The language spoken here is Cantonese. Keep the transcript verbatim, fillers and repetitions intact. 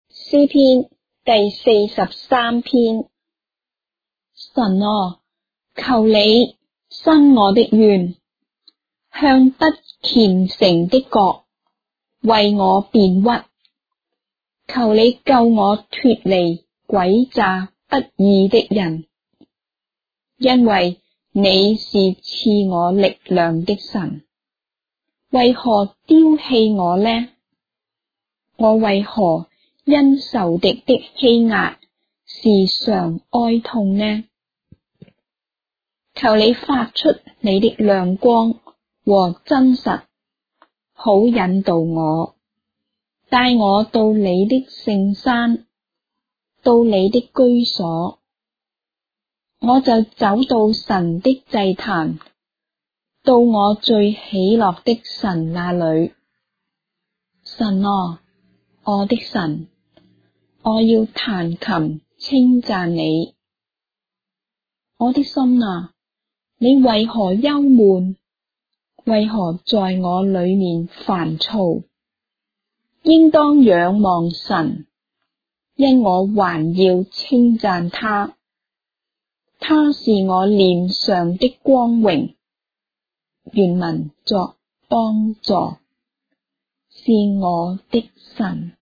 詩篇第四十三篇。神啊，求你伸我的冤，向不虔誠的國為我辯屈。求你救我脫離詭詐不義的人，因為你是賜我力量的神。為何丟棄我呢？我為何因仇敵的欺壓時常哀痛呢？求你發出你的亮光和真實，好引導我，帶我到你的聖山，到你的居所，我就走到神的祭壇，到我最喜樂的神那裏。神啊，我的神，我要彈琴稱讚你。我的心啊，你為何憂悶？為何在我裏面煩躁？應當仰望神，因我還要稱讚他。他是我臉上的光榮，原文作幫助，是我的神。